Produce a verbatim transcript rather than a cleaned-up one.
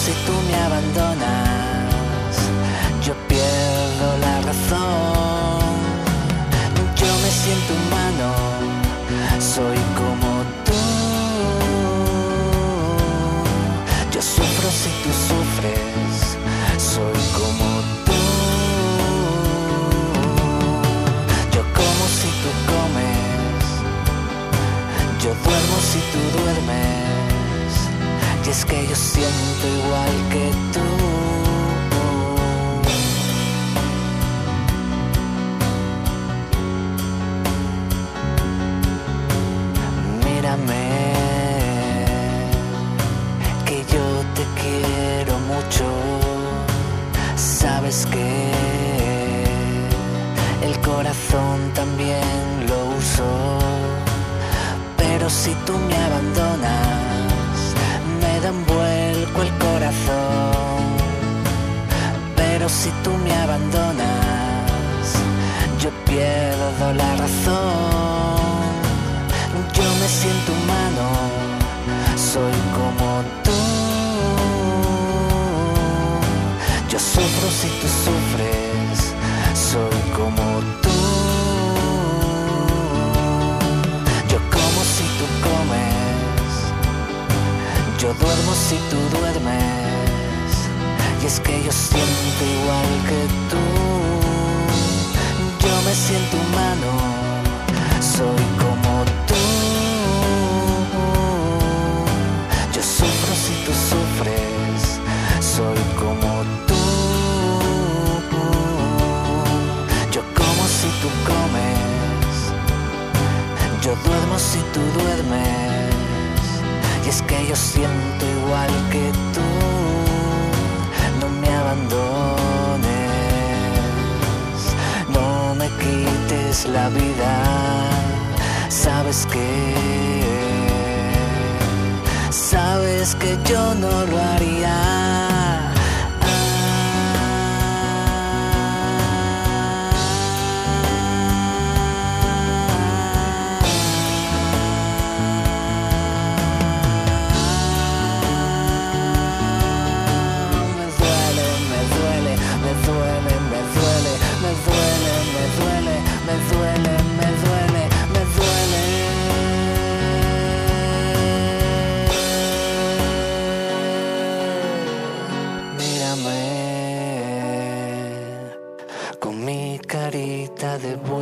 si tú me abandonas, yo pierdo la razón. Yo me siento humano, soy como tú. Yo sufro si tú sufres, soy como tú. Yo como si tú comes, yo duermo si tú duermes. Y es que yo siento igual que tú. Mírame, que yo te quiero mucho. Sabes que el corazón también lo uso. Pero si tú me abandonas, me da un vuelco el corazón. Pero si tú me abandonas, yo pierdo la razón. Yo me siento humano, soy como tú. Yo sufro si tú sufres, soy como tú. Yo como si tú comes, yo duermo si tú duermes. Y es que yo siento igual que tú. Yo me siento humano, soy como tú. Yo sufro si tú sufres, soy como tú. Yo como si tú comes, yo duermo si tú duermes. Y es que yo siento igual que tú. No me abandones, no me quites la vida. Sabes que, sabes que yo no lo haría. Con mi carita de buena